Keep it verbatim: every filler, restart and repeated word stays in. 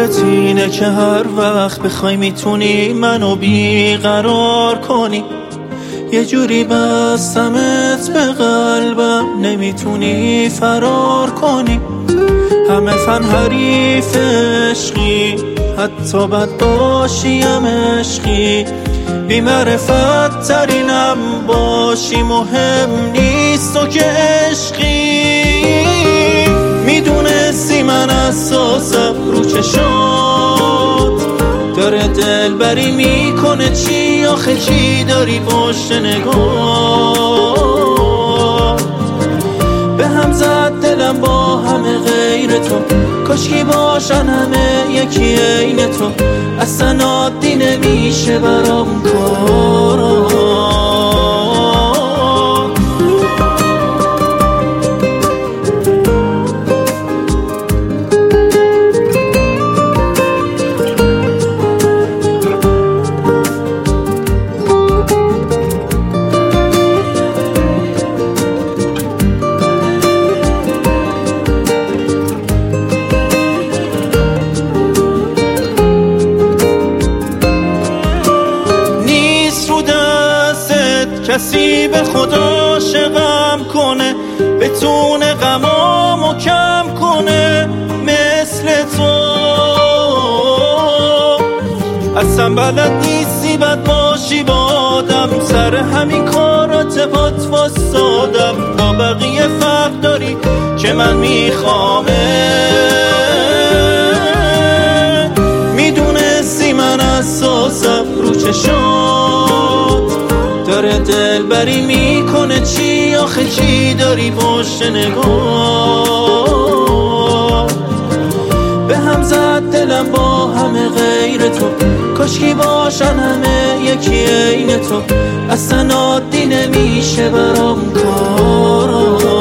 حقیقت اینه که هر وقت بخوای میتونی منو بیقرار کنی. یه جوری بستمت به قلبم نمیتونی فرار کنی. همه فن حریف عشقی، حتی بد باشیم عشقی. بی معرفت ترینم باشی مهم نیست تو که عشقی. میدونستی من اساسم رو چشات داره دلبری میکنه چی؟ آخه چی داری پشت نگاه؟ به هم زد دلم با همه غیر تو، کاشکی باشن همه یکی عین تو. اصلا عادی نمیشه برام کارا. کسی به خدا عاشقم کنه بتونه غمامو کم کنه مثل تو. اصلا بلد نیستی بد باشی با آدم، سر همین کارات پات واسادم. با بقیه فرق داری که من میخوامه. میدونستی من اساسم رو چشات داره دلبری میکنه چی؟ آخه چی داری پشت نگاه؟ به هم زد دلم با همه غیر تو، کاشکی باشن همه یکی عین تو. اصلا عادی نمیشه برام کارا.